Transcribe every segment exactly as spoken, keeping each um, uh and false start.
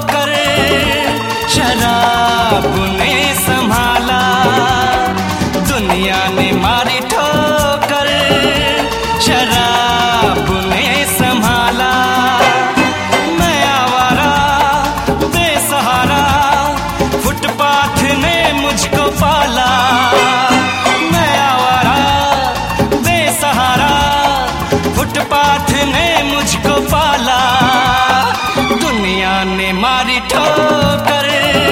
ठोकर, शराब ने संभाला। दुनिया ने मारी ठोकर, शराब ने संभाला। मैं आवारा बेसहारा, फुटपाथ ने मुझको पाला। मैं आवारा बेसहारा, फुटपाथ ने मुझको पाला। दुनिया ने मारी ठोकर,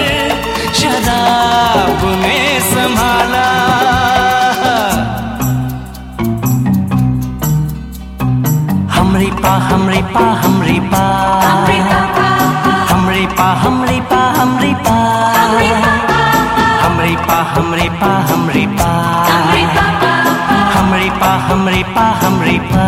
शराब ने संभाला। हमरी पा हमरी पा हमरी पा हमरी पा हमरी पा हमरी पा हमरी पा हमरी पा हमरी पा हमरी पा हमरी पा हमरी पा।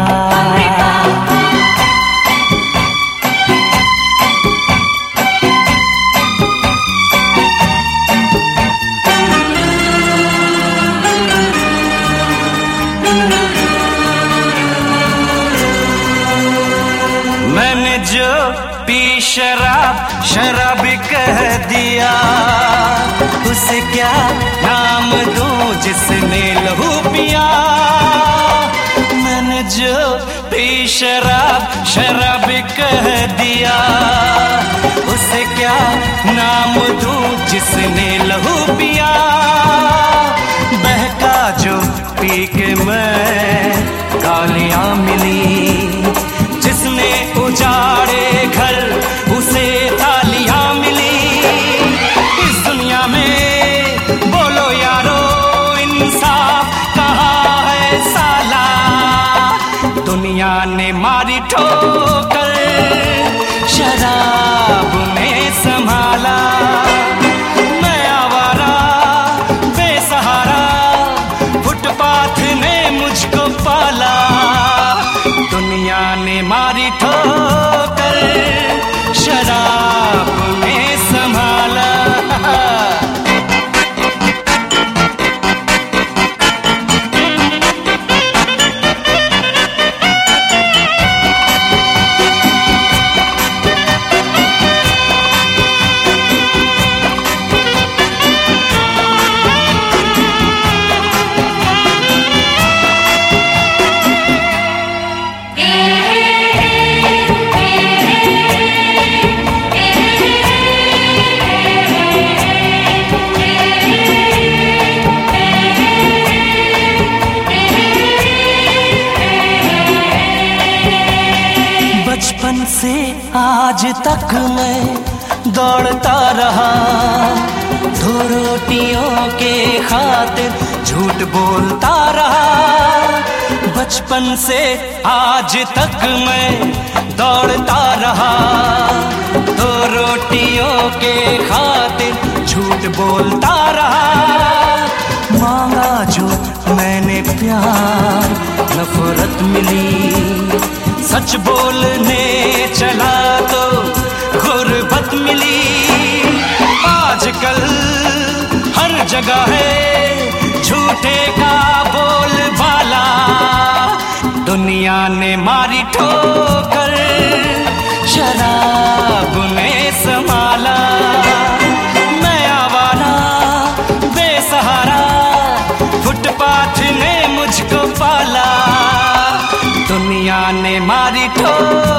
मैंने जो पी शराब शराबी कह दिया, उसे क्या नाम दूं जिसने लहू पिया। मैंने जो पी शराब शराबी कह दिया, उसे क्या नाम दूं जिसने लहू पिया। बहका जो पी के मैं गालियां मिली, जिसने उजाड़े घर उसे तालियां मिली। इस दुनिया में बोलो यारो इंसाफ कहाँ है साला। दुनिया ने मारी ठोकर, शराब ने संभाला। मैं आवारा बेसहारा, फुटपाथ ने मुझको पाला। दुनिया ने मारी ठोकर, शराब ने संभाला। बचपन से आज तक मैं दौड़ता रहा, दो रोटियों के खातिर झूठ बोलता रहा। बचपन से आज तक मैं दौड़ता रहा, दो रोटियों के खातिर झूठ बोलता रहा। मांगा जो मैंने प्यार, नफरत मिली। सच बोलने चला तो गुर्बत मिली। आजकल हर जगह है झूठे का बोलबाला। दुनिया ने मारी ठोकर, शराब ने संभाला। मैं आवारा बेसहारा, फुटपाथ ने मुझको पाला। दुनिया ने मारी ठोकर,